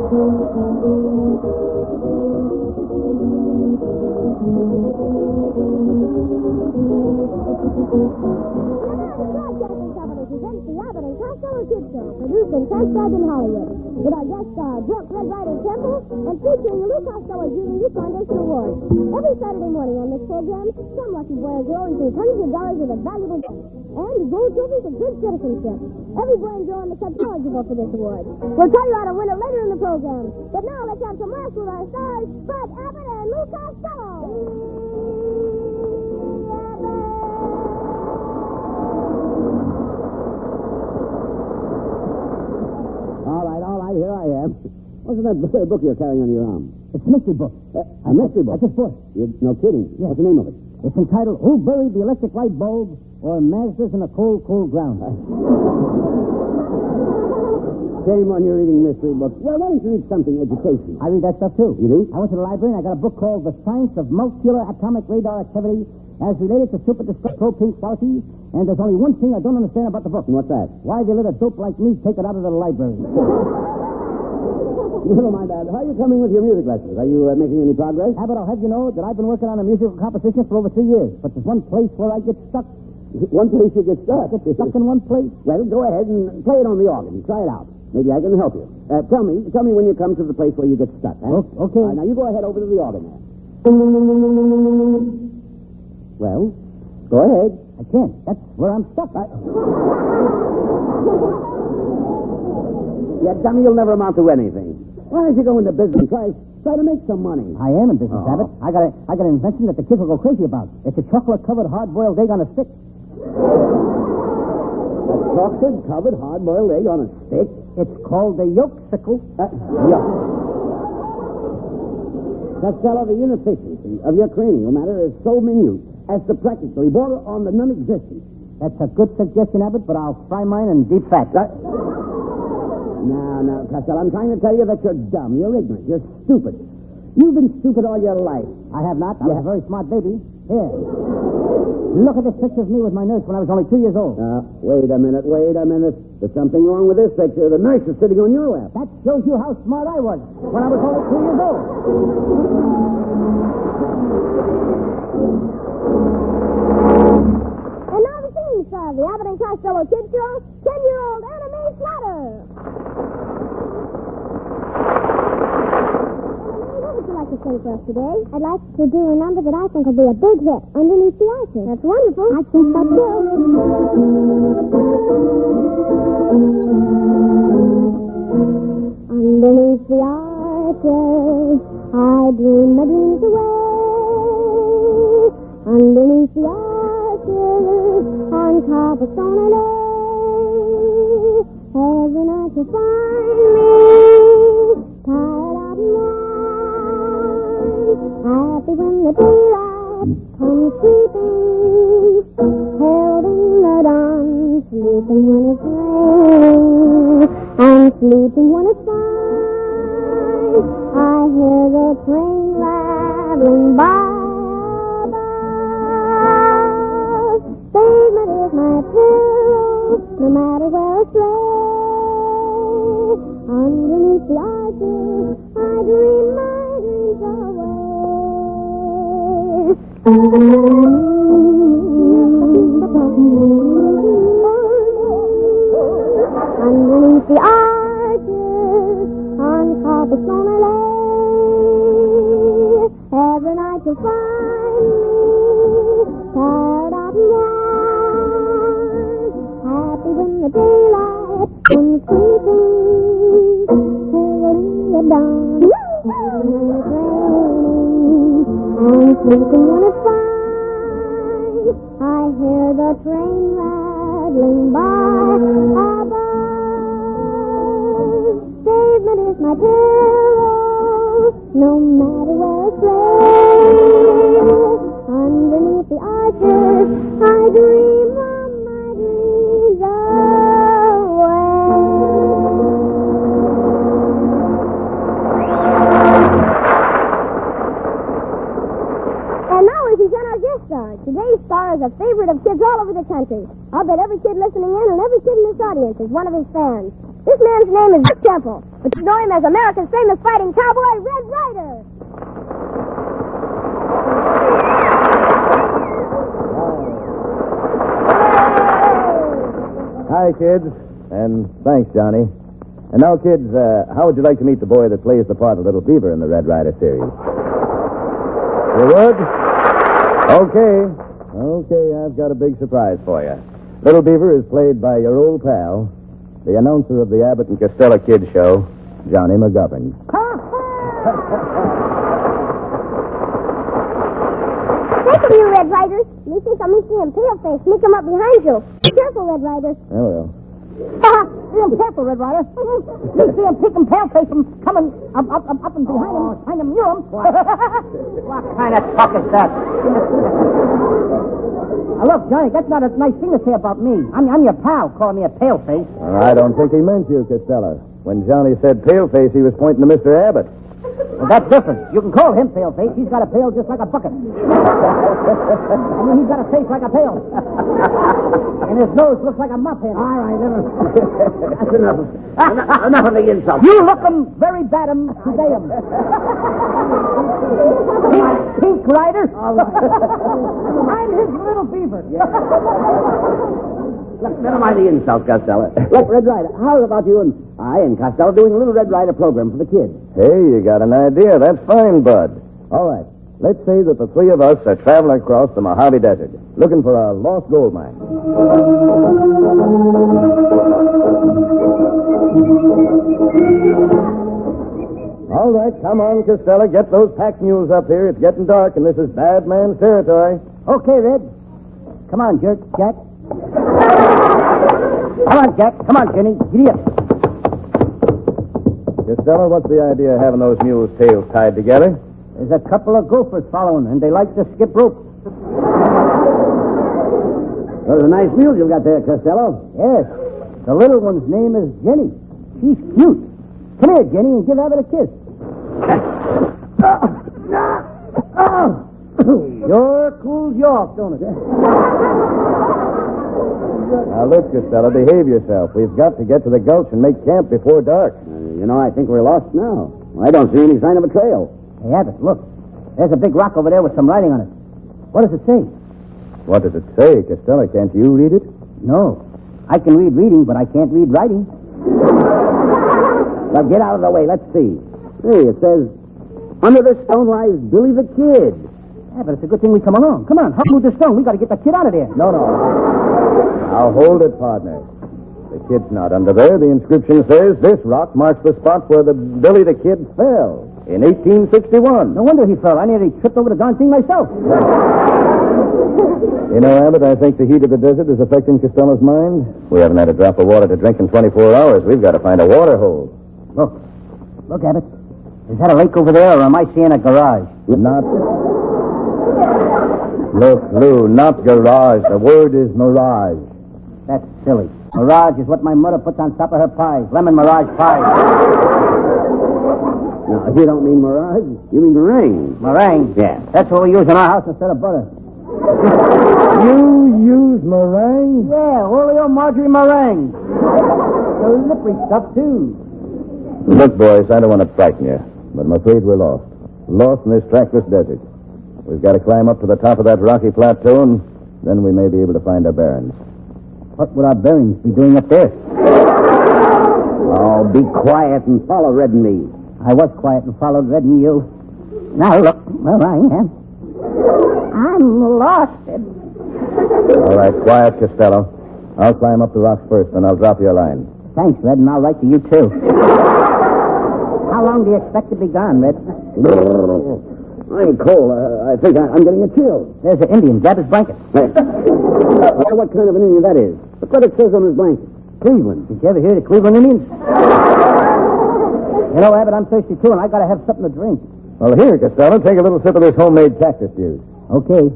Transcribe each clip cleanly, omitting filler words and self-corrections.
Produced and transcribed in Hollywood. With our guest star, Brooke Red Rider Temple, and featuring the Lou Costello Jr. Youth Foundation Award. Every Saturday morning on this program, some lucky boy or girl receives hundreds of dollars with a valuable gift. And the gold trophy for good citizenship. Every boy and girl on the set is eligible for this award. We'll tell you how to win it later in the program. But now let's have some laughs with our stars, Bud Abbott and Lou Costello. All right, here I am. What's that book you're carrying on your arm? It's a mystery book. A mystery book? I just bought it. No kidding. Yeah. What's the name of it? It's entitled Who Buried the Electric Light Bulb or Mazdas in a Cold, Cold Ground. Shame on your reading mystery books. Well, why don't you read something educational? I read that stuff, too. You do? I went to the library and I got a book called The Science of Molecular Atomic Radar Activity as related to superdestructive pro-pink qualities. And there's only one thing I don't understand about the book. And what's that? Why they let a dope like me take it out of the library. Never mind that. How are you coming with your music lessons? Are you making any progress? Abbott, I'll have you know that I've been working on a musical composition for over 3 years. But there's one place where I get stuck. One place you get stuck? I get stuck in one place. Well, go ahead and play it on the organ. Try it out. Maybe I can help you. Tell me when you come to the place where you get stuck. Huh? Okay. Now, you go ahead over to the organ there. Well, go ahead. I can't. That's where I'm stuck. Yeah, dummy, you'll never amount to anything. Why don't you go into business? Try to make some money. I am in business, Abbott. I got an invention that the kids will go crazy about. It's a chocolate-covered hard-boiled egg on a stick. A chocolate-covered hard-boiled egg on a stick? It's called the yolk-sickle. Yuck. Costello, the inefficiency of your cranial matter is so minute as to practically border on the non-existent. That's a good suggestion, Abbott, but I'll fry mine in deep fat. Now, Costello, I'm trying to tell you that you're dumb. You're ignorant. You're stupid. You've been stupid all your life. I have not. I was a very smart baby. Here. Look at this picture of me with my nurse when I was only 2 years old. Wait a minute. There's something wrong with this picture. The nurse is sitting on your lap. That shows you how smart I was when I was only 2 years old. And now the singing star of the Abbott and Costello Kids Show, 10-year-old Anna Mae Slaughter. What would you like to sing for us today? I'd like to do a number that I think will be a big hit, Underneath the Arches. That's wonderful. I think so, too. Underneath the arches, I dream my dreams away. Underneath the arches, on cobblestone I lay. Every night you find me, tired out and warm, happy when the daylight comes creeping, held in the dawn, sleeping when it's rain, and sleeping when it's fine. I hear the train rattling by above. Pavement is my pillow, no matter where I stray. Underneath the arches, I dream my dreams away. Underneath the arches, on cobblestone I lay. Every night you find me, tired out and warm, happy when the daylight comes creeping, till the dawn, when it's raining, and sleeping when it's fine. I hear the train rattling by above. Pavement is my pillow, no matter where I stray. Underneath the arches, I dream of my dreams away. And now we present our guest star. Today's star is a favorite of kids all over the country. I'll bet every kid listening in and every kid in this audience is one of his fans. This man's name is Dick Temple, but you know him as America's famous fighting cowboy, Red Ryder. Hi, kids. And thanks, Johnny. And now, kids, how would you like to meet the boy that plays the part of Little Beaver in the Red Ryder series? You would? Okay, I've got a big surprise for you. Little Beaver is played by your old pal, the announcer of the Abbott and Costello Kids Show, Johnny McGovern. Take him, you Red Riders. You think I'm see him Paleface sneak him up behind you. Be careful, Red Rider. Oh, well. Be careful, Red Rider. You see him peeking Paleface from coming up and behind him, near him. What kind of talk is that? Now, look, Johnny, that's not a nice thing to say about me. I'm your pal, calling me a paleface. I don't think he meant you, Costello. When Johnny said paleface, he was pointing to Mr. Abbott. Well, that's different. You can call him paleface. He's got a pail just like a bucket. I mean, he's got a face like a pail. And his nose looks like a mop head. All right, that's enough. Enough of the insult. You look 'em very bad 'em today 'em. Pink Rider. All right. I'm his Little Beaver. Look, never mind the insult, Costello. Look, Red Ryder, how about you and I and Costello doing a little Red Ryder program for the kids? Hey, you got an idea. That's fine, Bud. All right. Let's say that the three of us are traveling across the Mojave Desert, looking for a lost gold mine. All right, come on, Costello. Get those pack mules up here. It's getting dark, and this is bad man's territory. Okay, Red. Come on, Jack. Come on, Jack. Come on, Jenny. Giddy up. Costello, what's the idea of having those mules' tails tied together? There's a couple of gophers following, and they like to skip rope. Those are nice mules you've got there, Costello. Yes. The little one's name is Jenny. She's cute. Come here, Jenny, and give Abbott a kiss. Sure cools you off, don't it? Now, look, Costello, behave yourself. We've got to get to the gulch and make camp before dark. I think we're lost now. I don't see any sign of a trail. Hey, Abbott, look. There's a big rock over there with some writing on it. What does it say? What does it say, Costello? Can't you read it? No. I can read reading, but I can't read writing. Well, get out of the way. Let's see. Hey, it says, under the stone lies Billy the Kid. Yeah, but it's a good thing we come along. Come on, help move the stone. We got to get the kid out of there. No. Now, hold it, partner. The kid's not under there. The inscription says this rock marks the spot where the Billy the Kid fell in 1861. No wonder he fell. I nearly tripped over the darn thing myself. You know, Abbott, I think the heat of the desert is affecting Costello's mind. We haven't had a drop of water to drink in 24 hours. We've got to find a water hole. Look, Abbott. Is that a lake over there, or am I seeing a garage? Not. Look, Lou, not garage. The word is mirage. That's silly. Mirage is what my mother puts on top of her pies. Lemon mirage pies. No, you don't mean mirage. You mean meringue. Meringue? Yeah. That's what we use in our house instead of butter. You use meringue? Yeah, Oreo margarine meringue. So slippery stuff, too. Look, boys, I don't want to frighten you, but I'm afraid we're lost. Lost in this trackless desert. We've got to climb up to the top of that rocky plateau, and then we may be able to find our bearings. What would our bearings be doing up there? Oh, be quiet and follow Red and me. I was quiet and followed Red and you. Now, look. Well, I am. I'm lost. All right, quiet, Costello. I'll climb up the rocks first, and I'll drop you a line. Thanks, Red, and I'll write to you, too. How long do you expect to be gone, Red? I'm cold. I think I'm getting a chill. There's an Indian. Grab his blanket. Well, what kind of an Indian that is? Look what it says on his blanket. Cleveland. Did you ever hear of the Cleveland Indians? You know, Abbott, I'm thirsty, too, and I got to have something to drink. Well, here, Costello, take a little sip of this homemade cactus juice. Okay.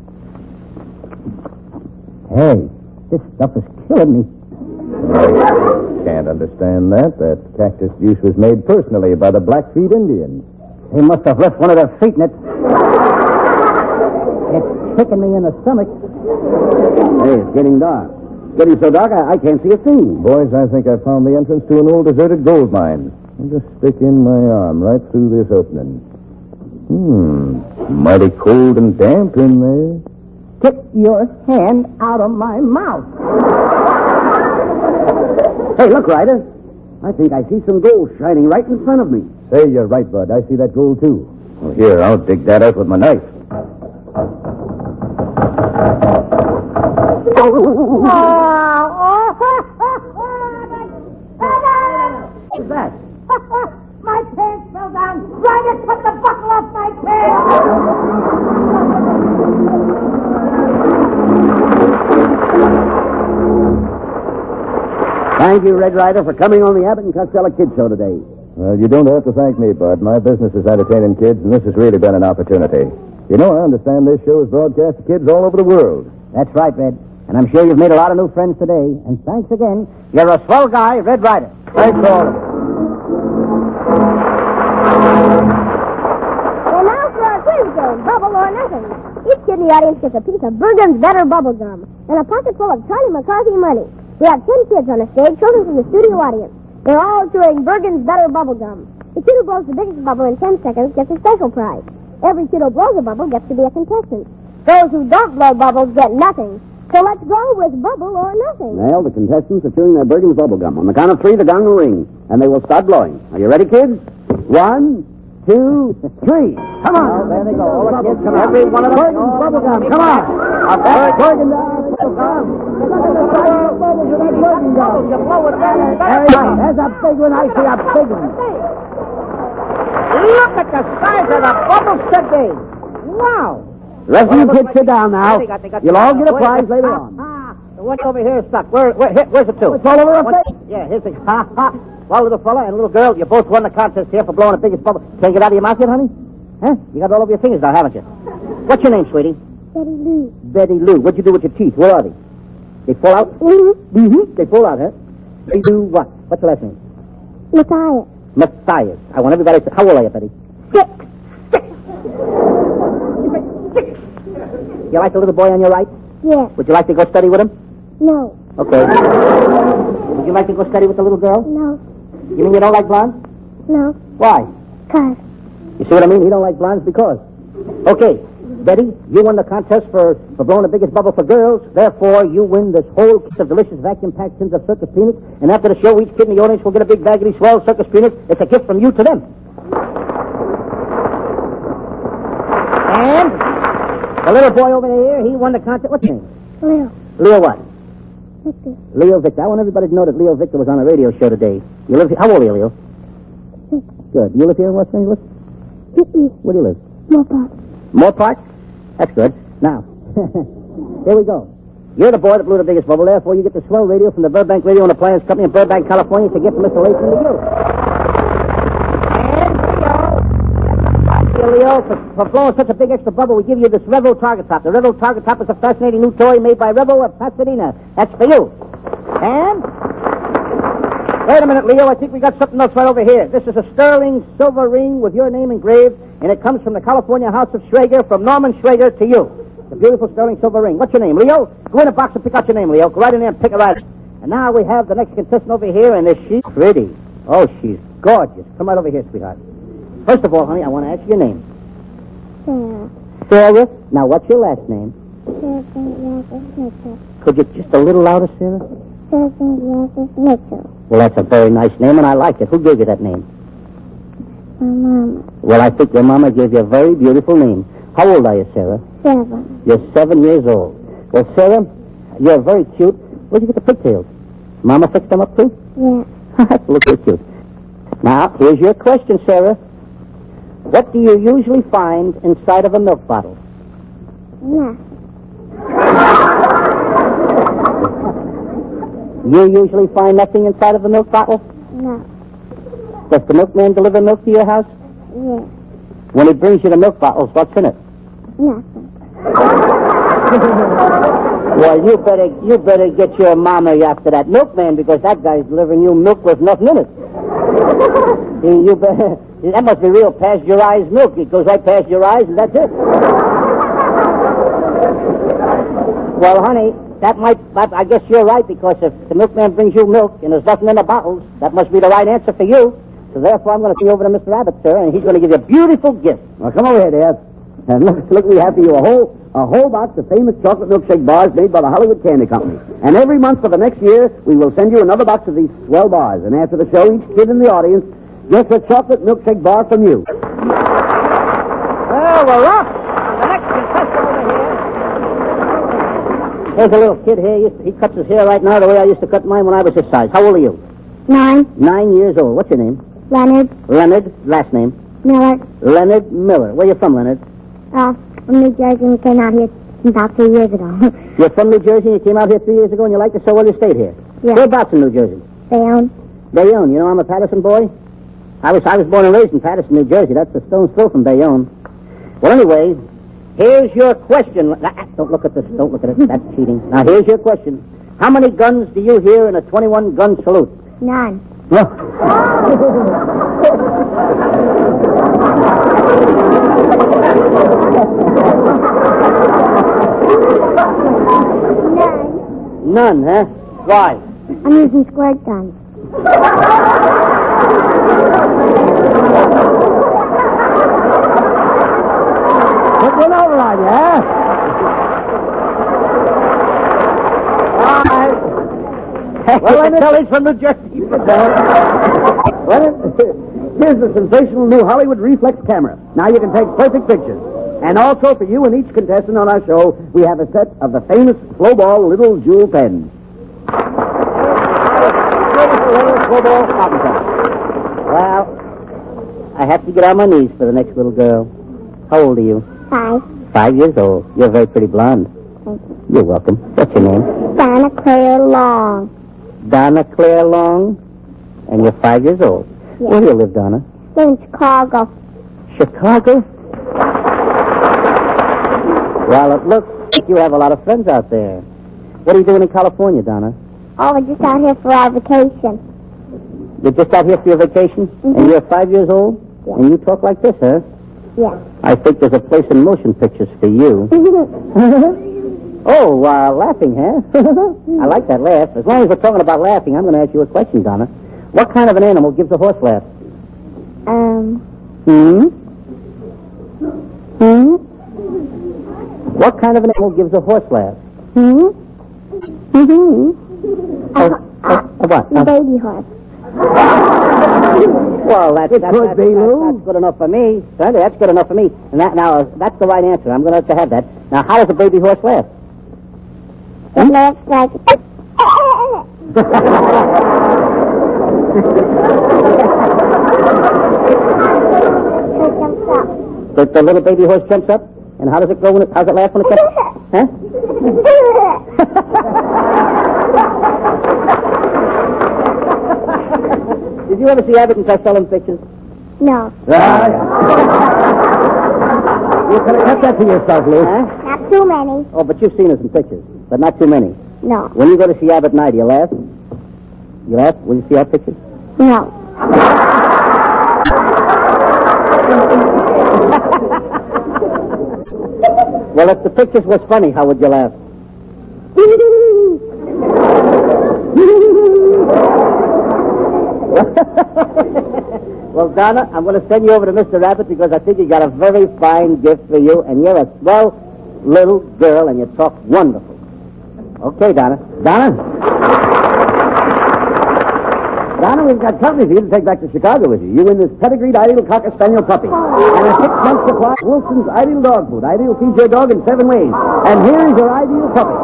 Hey, this stuff is killing me. I can't understand that. That cactus juice was made personally by the Blackfeet Indians. They must have left one of their feet in it. It's kicking me in the stomach. Hey, it's getting dark. Getting so dark, I can't see a thing. Boys, I think I found the entrance to an old deserted gold mine. I'll just stick in my arm right through this opening. Mighty cold and damp in there. Get your hand out of my mouth. Hey, look, Ryder. I think I see some gold shining right in front of me. Say, you're right, Bud. I see that gold, too. Well, here, I'll dig that out with my knife. What's that? My pants fell down. Ryder, cut the buckle off my pants. Thank you, Red Ryder, for coming on the Abbott and Costello Kid Show today. Well, you don't have to thank me, Bud. My business is entertaining kids, and this has really been an opportunity. You know, I understand this show is broadcast to kids all over the world. That's right, Red. And I'm sure you've made a lot of new friends today. And thanks again. You're a swell guy, Red Ryder. Thanks, all. Well, now for our quiz game, Bubble or Nothing. Each kid in the audience gets a piece of Bergen's Better bubble gum and a pocket full of Charlie McCarthy money. We have 10 kids on the stage, children from the studio audience. They're all chewing Bergen's Better bubble gum. The kid who blows the biggest bubble in 10 seconds gets a special prize. Every kid who blows a bubble gets to be a contestant. Those who don't blow bubbles get nothing. So let's go with Bubble or Nothing. Well, the contestants are chewing their Bergen's bubble gum. On the count of 3, the gong will ring, and they will start blowing. Are you ready, kids? 1, 2, 3. Come on. Oh, there they go. All the kids come out. Every one of them. Bergen's bubble gum. Come on. Bergen's bubble gum. There's a big one. I see a big one. Look at the size of the bubbles today. Wow. The rest of you kids sit down now. You'll all get a prize later on. The one over here is stuck. Where's it to? It's all over our face. Yeah, here's the... Well, little fella and little girl, you both won the contest here for blowing the biggest bubble. Can't get out of your mouth yet, honey? Huh? You got it all over your fingers now, haven't you? What's your name, sweetie? Betty Lou. Betty Lou. What'd you do with your teeth? Where are they? They fall out? Mm-hmm. They fall out, huh? They do what? What's your last name? Matthias. Matthias. I want everybody to... How old are you, Betty? 6. You like the little boy on your right? Yes. Would you like to go study with him? No. Okay. Would you like to go study with the little girl? No. You mean you don't like blondes? No. Why? 'Cause. You see what I mean? He don't like blondes because. Okay, Betty, you won the contest for blowing the biggest bubble for girls. Therefore, you win this whole case of delicious vacuum-packed tins of circus peanuts. And after the show, each kid in the audience will get a big bag of these swell circus peanuts. It's a gift from you to them. And the little boy over there, he won the contest. What's his name? Leo. Leo what? Victor. Leo Victor. I want everybody to know that Leo Victor was on a radio show today. You live here? How old are you, Leo? 6. Good. You live here in Los Angeles? Where do you live? Mopar. More parts? That's good. Now, here we go. You're the boy that blew the biggest bubble. Therefore, you get the swell radio from the Burbank Radio and Appliance Company in Burbank, California. It's a gift from Mr. Latham to you. And Leo, for blowing such a big extra bubble, we give you this Revo Target Top. The Revo Target Top is a fascinating new toy made by Revo of Pasadena. That's for you. And... wait a minute, Leo. I think we got something else right over here. This is a sterling silver ring with your name engraved, and it comes from the California House of Schrager, from Norman Schrager to you. The beautiful sterling silver ring. What's your name, Leo? Go in the box and pick out your name, Leo. Go right in there and pick it right. And now we have the next contestant over here, and is she pretty? Oh, she's gorgeous. Come right over here, sweetheart. First of all, honey, I want to ask your name. Sarah. Sarah. Now, what's your last name? Sarah Mitchell. Could you just a little louder, Sarah? Sarah Mitchell. Well, that's a very nice name, and I like it. Who gave you that name? My mama. Well, I think your mama gave you a very beautiful name. How old are you, Sarah? 7. You're 7 years old. Well, Sarah, you're very cute. Where'd you get the pigtails? Mama fixed them up, too? Yeah. That's a little cute. Now, here's your question, Sarah. What do you usually find inside of a milk bottle? Nothing. You usually find nothing inside of a milk bottle? No. Does the milkman deliver milk to your house? Yes. When he brings you the milk bottles, what's in it? Nothing. Well, you better get your mama after that milkman, because that guy's delivering you milk with nothing in it. You better... that must be real pasteurized milk. It goes right past your eyes, and that's it. Well, honey, that might, but I guess you're right, because if the milkman brings you milk and there's nothing in the bottles, that must be the right answer for you. So therefore, I'm going to see over to Mr. Abbott, sir, and he's going to give you a beautiful gift. Well, come over here, dear. And look, we have for you a whole box of famous chocolate milkshake bars made by the Hollywood Candy Company. And every month for the next year, we will send you another box of these swell bars. And after the show, each kid in the audience gets a chocolate milkshake bar from you. Well, we're off. The next contestant over here. There's a little kid here. He cuts his hair right now the way I used to cut mine when I was his size. How old are you? 9. 9 years old. What's your name? Leonard. Leonard. Last name? Miller. Leonard Miller. Where you from, Leonard? From New Jersey. We came out here about 3 years ago. You're from New Jersey, and you came out here 3 years ago, and you like it so well you stayed here? Yeah. Whereabouts in New Jersey? Bayonne. Bayonne. You know I'm a Patterson boy? I was born and raised in Patterson, New Jersey. That's a stone's throw from Bayonne. Well, anyway, here's your question. Don't look at this. Don't look at it. That's cheating. Now, here's your question. How many guns do you hear in a 21-gun salute? 9. None, huh? Why? I'm using squirt guns. Put one over on you, huh? Well, I can tell he's from New Jersey. Well, here's the sensational new Hollywood reflex camera. Now you can take perfect pictures. And also for you and each contestant on our show, we have a set of the famous Flowball little jewel pens. Well, I have to get on my knees for the next little girl. How old are you? 5. 5 years old. You're very pretty blonde. Thank you. You're welcome. What's your name? Donna Claire Long. Donna Claire Long. And you're 5 years old. Yes. Where do you live, Donna? In Chicago. Chicago? Well, it looks like you have a lot of friends out there. What are you doing in California, Donna? Oh, we're just out here for our vacation. You're just out here for your vacation? Mm-hmm. And you're 5 years old? Yeah. And you talk like this, huh? Yeah. I think there's a place in motion pictures for you. Oh, laughing, huh? I like that laugh. As long as we're talking about laughing, I'm going to ask you a question, Donna. What kind of an animal gives a horse laugh? What kind of an animal gives a horse laugh? What? Baby horse. Well, that's could be, Lou. that's good enough for me. Sandy, that's good enough for me. And that's the right answer. I'm going to let you have that. Now, how does a baby horse laugh? It laughs like... The little baby horse jumps up? And how does it go how's it laugh when it jumps up? Huh? Did you ever see Abbott and Costello in pictures? No. You could have kept that to yourself, Lou. Huh? Not too many. Oh, but you've seen us in pictures, but not too many. No. When you go to see Abbott and I, do you laugh? You laugh when you see our pictures? No. Well, if the pictures was funny, how would you laugh? Well, Donna, I'm going to send you over to Mr. Abbott because I think he got a very fine gift for you, and you're a swell little girl, and you talk wonderful. Okay, Donna. Donna, we've got company for you to take back to Chicago with you. You win this pedigreed Ideal Cocker Spaniel puppy. And a 6-month supply of Wilson's Ideal Dog Food. Ideal feeds your dog in 7 ways. And here's your Ideal puppy.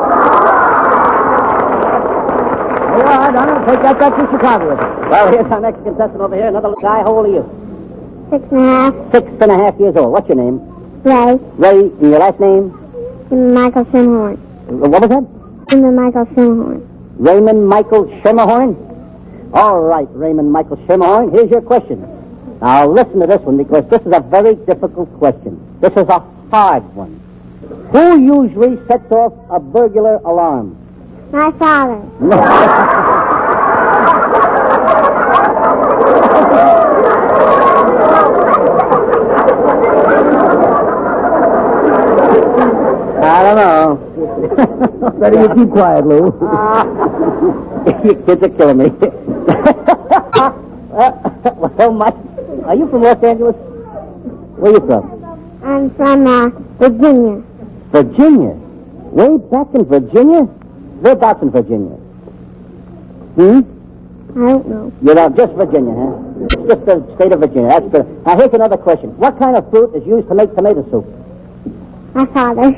There you are, Donna. Take that back to Chicago with you. Well, here's our next contestant over here, another little guy. How old are you? 6.5. 6.5 years old. What's your name? Ray. Ray, and your last name? Michael Simhorn. What was that? Michael Simhorn. Raymond Michael Schermerhorn? All right, Raymond Michael Schermerhorn, here's your question. Now, listen to this one, because this is a very difficult question. This is a hard one. Who usually sets off a burglar alarm? My father. I don't know. Better you keep quiet, Lou. You kids are killing me. Well, Mike, are you from Los Angeles? Where are you from? I'm from, Virginia. Virginia? Way back in Virginia? Whereabouts in Virginia? I don't know. You're not just Virginia, huh? Just the state of Virginia. That's good. Now, here's another question. What kind of fruit is used to make tomato soup? My father.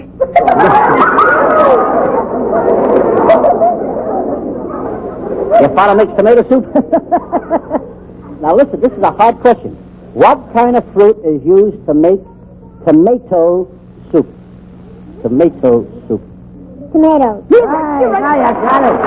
Your father makes tomato soup? Now, listen, this is a hard question. What kind of fruit is used to make tomato soup? Tomato soup. Tomatoes. Right, now you got it.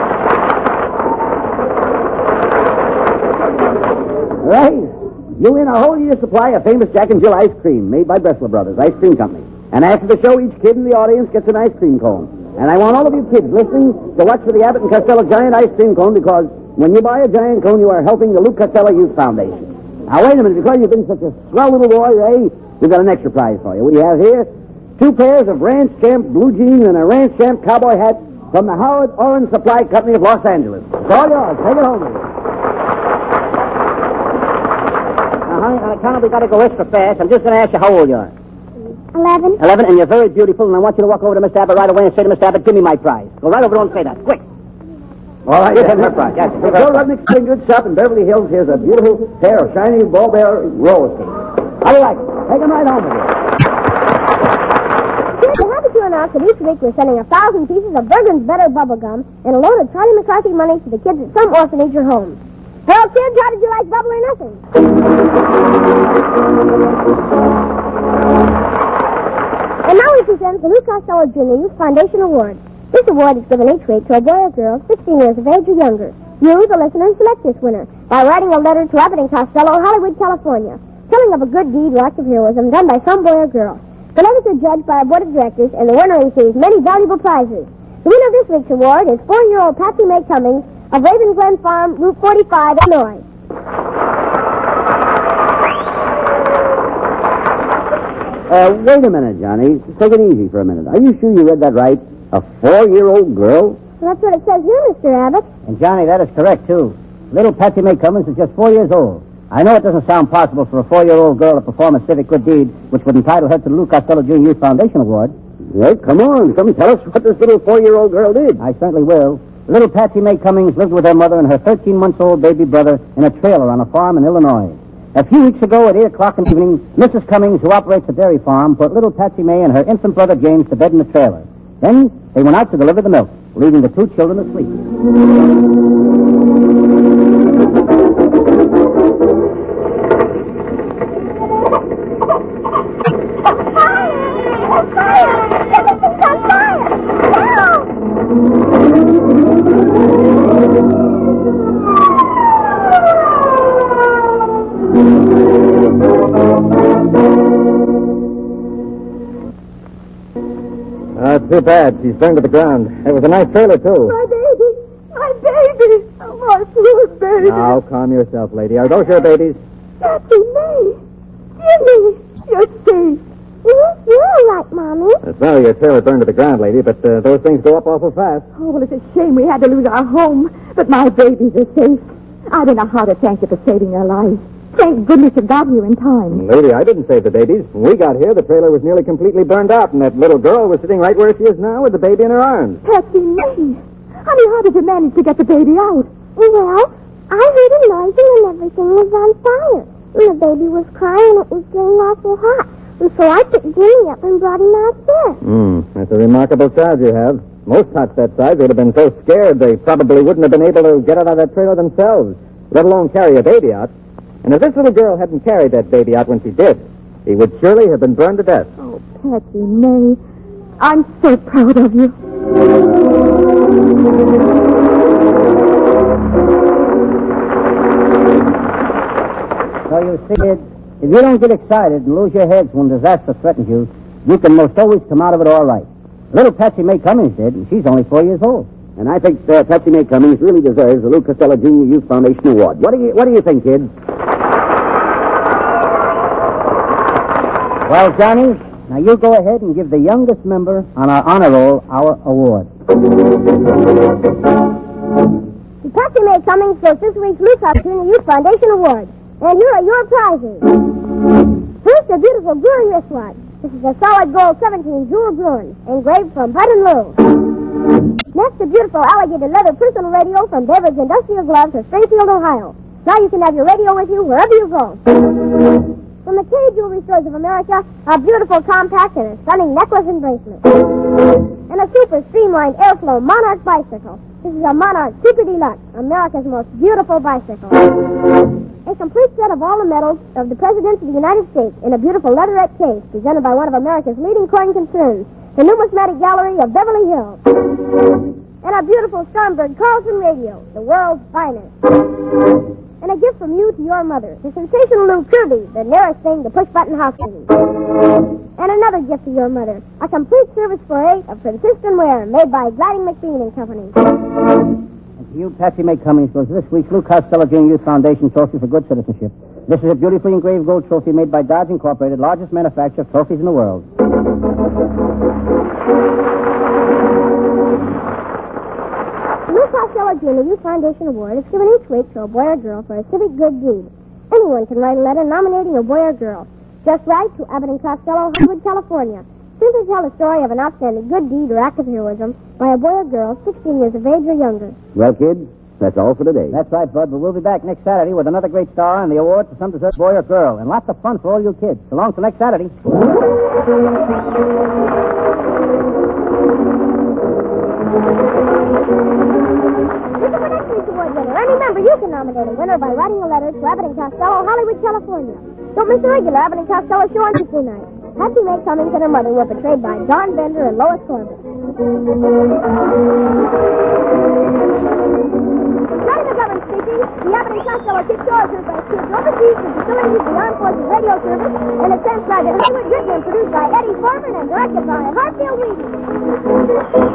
Right. You win a whole year's supply of famous Jack and Jill ice cream made by Bressler Brothers Ice Cream Company. And after the show, each kid in the audience gets an ice cream cone. And I want all of you kids listening to watch for the Abbott and Costello Giant Ice Cream Cone, because when you buy a giant cone, you are helping the Lou Costello Youth Foundation. Now, wait a minute. Because you've been such a swell little boy, Ray, we've got an extra prize for you. We have here 2 pairs of Ranch Champ blue jeans and a Ranch Champ cowboy hat from the Howard Orange Supply Company of Los Angeles. It's all yours. Take it home with you. Now, honey, on account of we got to go extra fast, I'm just going to ask you how old you are. 11. 11, and you're very beautiful, and I want you to walk over to Mr. Abbott right away and say to Mr. Abbott, give me my prize. Go right over and say that. Quick. All right. Give him her prize. Yes. If Joe Rudnick's in good shop in Beverly Hills, here's a beautiful pair of shiny ball bear roller skates. How do you like it? Take them right home with you. We're happy to announce that each week we're sending 1,000 pieces of Bergen's Better Bubble Gum and a load of Charlie McCarthy money to the kids at some orphanage or homes. Well, kids, how did you like Bubble or Nothing? And now we present the Lou Costello Jr. Youth Foundation Award. This award is given each week to a boy or girl 16 years of age or younger. You, the listener, select this winner by writing a letter to Abbott and Costello, Hollywood, California, telling of a good deed or act of heroism done by some boy or girl. The letters are judged by a board of directors, and the winner receives many valuable prizes. The winner of this week's award is 4-year-old Patsy May Cummings of Raven Glen Farm, Route 45, Illinois. Wait a minute, Johnny. Take it easy for a minute. Are you sure you read that right? A 4-year-old girl? Well, that's what it says here, Mr. Abbott. And, Johnny, that is correct, too. Little Patsy May Cummings is just 4 years old. I know it doesn't sound possible for a 4-year-old girl to perform a civic good deed which would entitle her to the Lou Costello Jr. Youth Foundation Award. Well, come on. Come tell us what this little 4-year-old girl did. I certainly will. Little Patsy May Cummings lived with her mother and her 13-month-old baby brother in a trailer on a farm in Illinois. A few weeks ago at 8 o'clock in the evening, Mrs. Cummings, who operates a dairy farm, put little Patsy May and her infant brother James to bed in the trailer. Then they went out to deliver the milk, leaving the 2 children asleep. It's too bad. She's burned to the ground. It was a nice trailer, too. My baby! My baby! Oh, my poor baby! Now, calm yourself, lady. Are those your babies? Patsy May! Jimmy! You're safe. You're all right, Mommy. Sorry your trailer burned to the ground, lady, but those things go up awful fast. Oh, well, it's a shame we had to lose our home. But my babies are safe. I don't know how to thank you for saving their lives. Thank goodness you got here in time. Lady, I didn't save the babies. When we got here, the trailer was nearly completely burned out, and that little girl was sitting right where she is now with the baby in her arms. Patsy May! Honey, how did you manage to get the baby out? Well, I heard a noise and everything was on fire. And the baby was crying and it was getting awful hot. And so I took Jimmy up and brought him out there. That's a remarkable child you have. Most tots that size would have been so scared they probably wouldn't have been able to get out of that trailer themselves, let alone carry a baby out. And if this little girl hadn't carried that baby out when she did, he would surely have been burned to death. Oh, Patsy May, I'm so proud of you. So you see, if you don't get excited and lose your heads when disaster threatens you, you can most always come out of it all right. Little Patsy May Cummings did, and she's only 4 years old. And I think Patsy May Cummings really deserves the Lou Costello Jr. Youth Foundation Award. What do you think, kids? Well, Johnny, Now, you go ahead and give the youngest member on our honor roll our award. The Patsy May Cummings goes this week's Luke House Junior Youth Foundation Award. And here are your prizes. First, a beautiful Bruin wristwatch. This is a solid gold 17 jewel Bruin, engraved from Bud and Lou. Next, a beautiful alligator leather personal radio from David's Industrial Gloves of Springfield, Ohio. Now you can have your radio with you wherever you go. From the K Jewelry Stores of America, a beautiful compact and a stunning necklace and bracelet. And a super streamlined Airflow Monarch bicycle. This is a Monarch Super Deluxe, America's most beautiful bicycle. A complete set of all the medals of the Presidents of the United States in a beautiful leatherette case presented by one of America's leading coin concerns, the Numismatic Gallery of Beverly Hills. And a beautiful Stromberg Carlson radio, the world's finest. And a gift from you to your mother, the sensational new Kirby, the nearest thing to push-button house cleaning. And another gift to your mother, a complete service for 8 of Franciscan ware made by Gliding McBean and Company. And to you, Patsy May Cummings, goes this week's Lou Costello Junior Youth Foundation Trophy for Good Citizenship. This is a beautifully engraved gold trophy made by Dodge Incorporated, largest manufacturer of trophies in the world. The Lou Costello Junior Youth Foundation Award is given each week to a boy or girl for a civic good deed. Anyone can write a letter nominating a boy or girl. Just write to Abbott and Costello, Hollywood, California. Simply tell the story of an outstanding good deed or act of heroism by a boy or girl 16 years of age or younger. Well, kids, that's all for today. That's right, Bud, but we'll be back next Saturday with another great star and the award to some deserved boy or girl, and lots of fun for all you kids. So long till next Saturday. And remember, you can nominate a winner by writing a letter to Abbott and Costello, Hollywood, California. Don't miss the regular Abbott and Costello show on Tuesday night. Patsy May Cummings and her mother were portrayed by Don Bender and Lois Corbett. Johnny McGovern speaking. The Abbott and Costello Kid Show is transmitted overseas to facilities of the Armed Forces Radio Service, and it's transcribed in Hollywood, written and produced by Eddie Foreman and directed by Hartfield Wheaton.